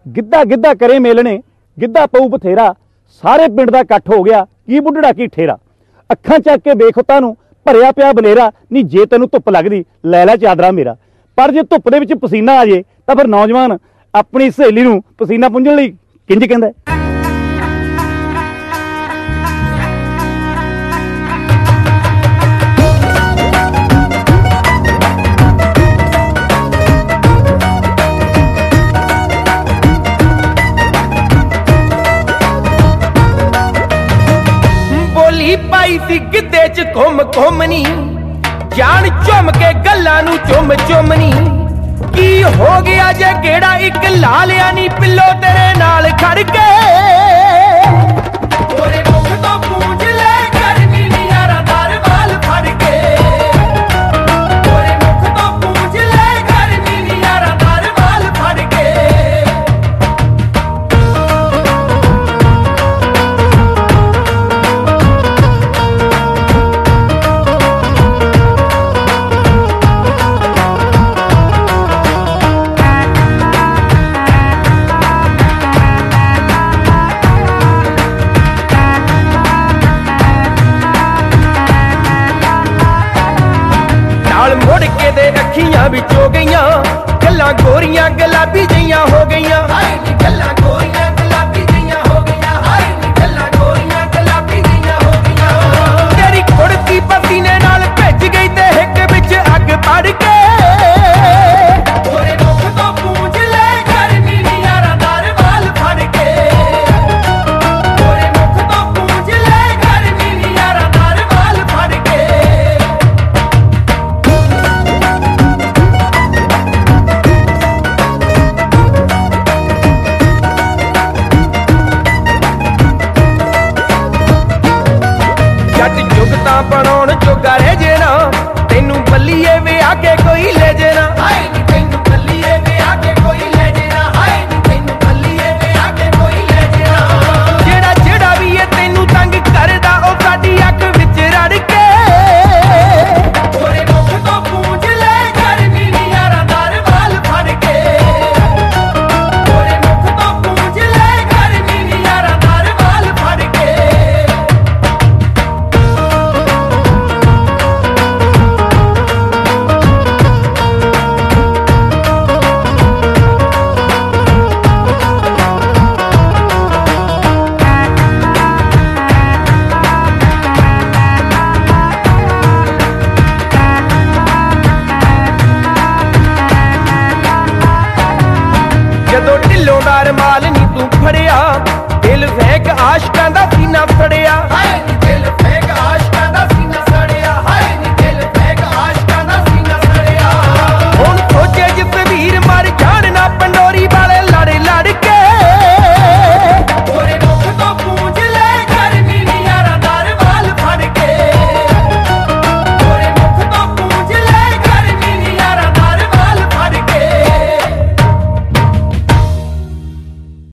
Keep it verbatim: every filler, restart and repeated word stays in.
गिद्धा गिद्धा करे मेलने गिद्धा पऊ बथेरा सारे पिंड दा इकट्ठ हो गया की बुढ़ड़ा की ठेरा। अखां चक के वेख तानू भरिया पिया बनेरा नी जे तैनू धुप लगदी लै लै चादरा मेरा। पर जे धुप दे विच पसीना आ जाए तां फिर नौजवान अपनी सहेली नू पसीना पुंजण लई किंज कहंदा है। पाई सी गिद्धे च घुम घुमनी जान झुम के गल्लां नू चुम चुमनी की हो गया जे गेड़ा एक ला लिया नी पिल्लो तेरे नाल खड़ के ओरे मुख तो पूंछ ले करनी नी यारा दार वाल फड़ के ओरे मुख तो पूंछ ले करनी नी यारा दार वाल फड़ के मुड़ के दे अखियां विच हो गईयां गल्लां गोरियां गुलाबी जियां हो गईयां हाय नी गल्लां गोरियां गुलाबी जियां हो गईयां हाय नी गल्लां गोरियां गुलाबी जियां हो गईयां तेरी कुड़ती पसीने नाल भिज गई ते हिक विच अग पड़ के ओरे मुख तो पूंछ ले करनी नी यारा दार वाल फड़ के ओरे मुख तो पूंछ ले करनी नी यारा दार वाल फड़ के बनाउण जोगा रह जेना तेनू बल्लीए वे आके कोई ले जेना हाय नी तेनू बल्लीए वे आके कोई ले जेना हाय नी तेनू बल्लीए वे आके कोई ले जेना जेड़ा जेड़ा भी ये तेनू तंग करदा ओ साडी अख विच रड़ के ओरे मुख तो पूंछ ले करनी नी यारा दार वाल फड़ के ओरे मुख तो पूंछ ले करनी नी यारा दार वाल फड़ के जदों ढिल्लों दा रमाल नी तू फड़िया दिल फैक आशकां दा सीना फड़िया हाय नी दिल फैक आशकां